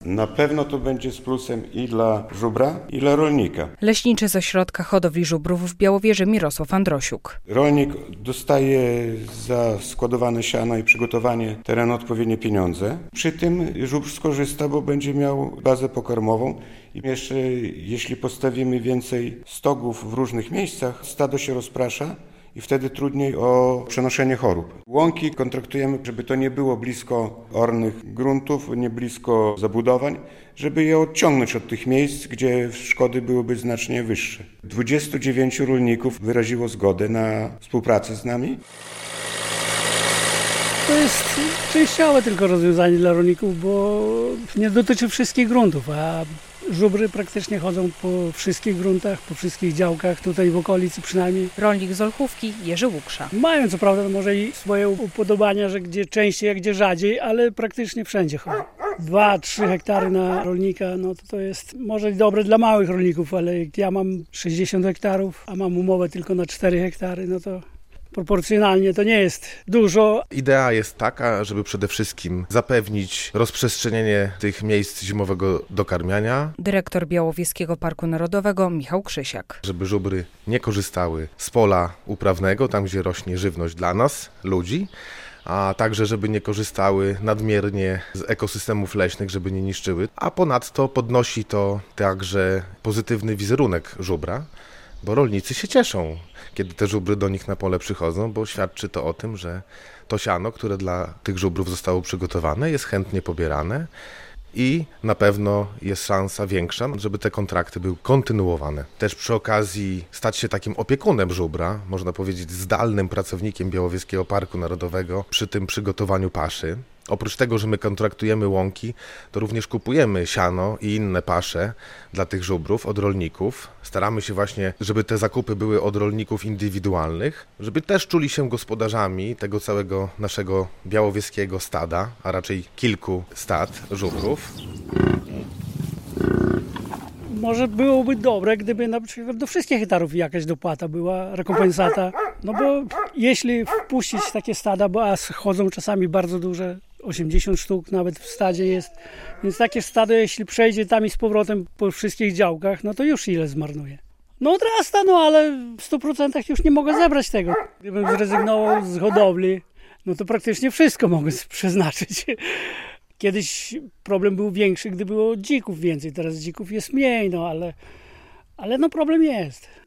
Na pewno to będzie z plusem i dla żubra, i dla rolnika. Leśniczy z Ośrodka Hodowli Żubrów w Białowieży Mirosław Androsiuk. Rolnik dostaje za składowane siano i przygotowanie terenu odpowiednie pieniądze. Przy tym żubr skorzysta, bo będzie miał bazę pokarmową i jeszcze jeśli postawimy więcej stogów w różnych miejscach, stado się rozprasza i wtedy trudniej o przenoszenie chorób. Łąki kontraktujemy, żeby to nie było blisko ornych gruntów, nie blisko zabudowań, żeby je odciągnąć od tych miejsc, gdzie szkody byłyby znacznie wyższe. 29 rolników wyraziło zgodę na współpracę z nami. To jest częściowe tylko rozwiązanie dla rolników, bo nie dotyczy wszystkich gruntów, a żubry praktycznie chodzą po wszystkich gruntach, po wszystkich działkach, tutaj w okolicy przynajmniej. Rolnik z Olchówki Jerzy Łuksza. Mają co prawda może i swoje upodobania, że gdzie częściej, a gdzie rzadziej, ale praktycznie wszędzie chodzą. 2-3 hektary na rolnika, no to jest może dobre dla małych rolników, ale jak ja mam 60 hektarów, a mam umowę tylko na 4 hektary, no to proporcjonalnie to nie jest dużo. Idea jest taka, żeby przede wszystkim zapewnić rozprzestrzenienie tych miejsc zimowego dokarmiania. Dyrektor Białowieskiego Parku Narodowego Michał Krzysiak. Żeby żubry nie korzystały z pola uprawnego, tam gdzie rośnie żywność dla nas, ludzi, a także żeby nie korzystały nadmiernie z ekosystemów leśnych, żeby nie niszczyły. A ponadto podnosi to także pozytywny wizerunek żubra, bo rolnicy się cieszą, kiedy te żubry do nich na pole przychodzą, bo świadczy to o tym, że to siano, które dla tych żubrów zostało przygotowane, jest chętnie pobierane i na pewno jest szansa większa, żeby te kontrakty były kontynuowane. Też przy okazji stać się takim opiekunem żubra, można powiedzieć zdalnym pracownikiem Białowieskiego Parku Narodowego przy tym przygotowaniu paszy. Oprócz tego, że my kontraktujemy łąki, to również kupujemy siano i inne pasze dla tych żubrów od rolników. Staramy się właśnie, żeby te zakupy były od rolników indywidualnych, żeby też czuli się gospodarzami tego całego naszego białowieskiego stada, a raczej kilku stad żubrów. Może byłoby dobre, gdyby na przykład do wszystkich hektarów jakaś dopłata była, rekompensata. No bo jeśli wpuścić takie stada, bo chodzą czasami bardzo duże, 80 sztuk nawet w stadzie jest, więc takie stado, jeśli przejdzie tam i z powrotem po wszystkich działkach, no to już ile zmarnuje. No odrasta, no ale w 100% już nie mogę zebrać tego. Gdybym zrezygnował z hodowli, no to praktycznie wszystko mogę przeznaczyć. Kiedyś problem był większy, gdy było dzików więcej, teraz dzików jest mniej, no ale no problem jest.